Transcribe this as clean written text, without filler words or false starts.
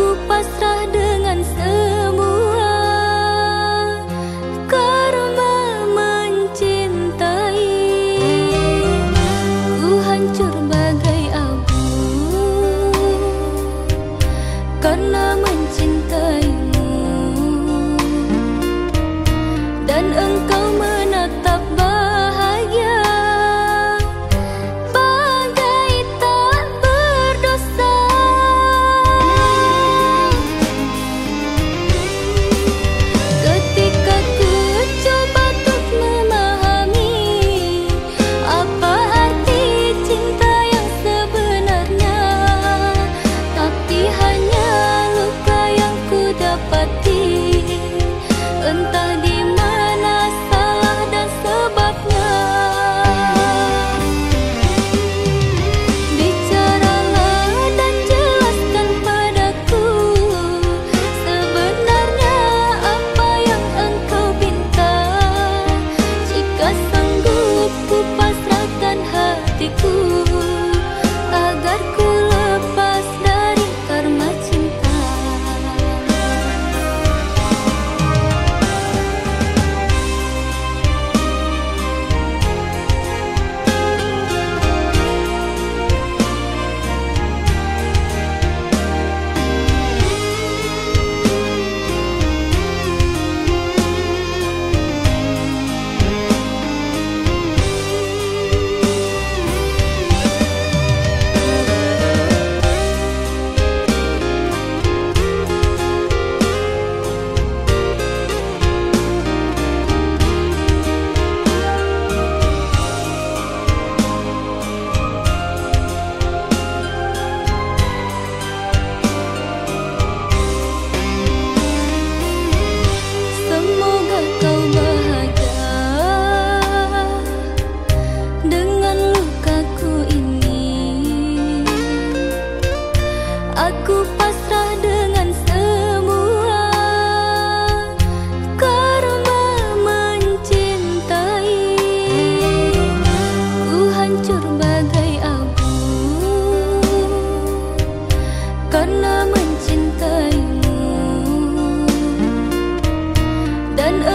Aku pasrah dengan semua karena mencintai. Ku hancur bagai abu karena mencintaimu. Dan engkau menatap bahagia bagai tak berdosa. Ketika ku coba untuk memahami apa arti cinta yang sebenarnya, tapi hanya luka yang ku dapati. Entah di mana salah dan sebabnya. Bicaralah dan jelaskan padaku sebenarnya apa yang engkau pinta. Jika sanggup ku pasrahkan hatiku agar ku lepas dari karma cinta. Semoga kau bahagia dengan lukaku ini. Aku pasrah dengan semua karena mencintai. Ku hancur bagai abu karena mencintaimu. Dan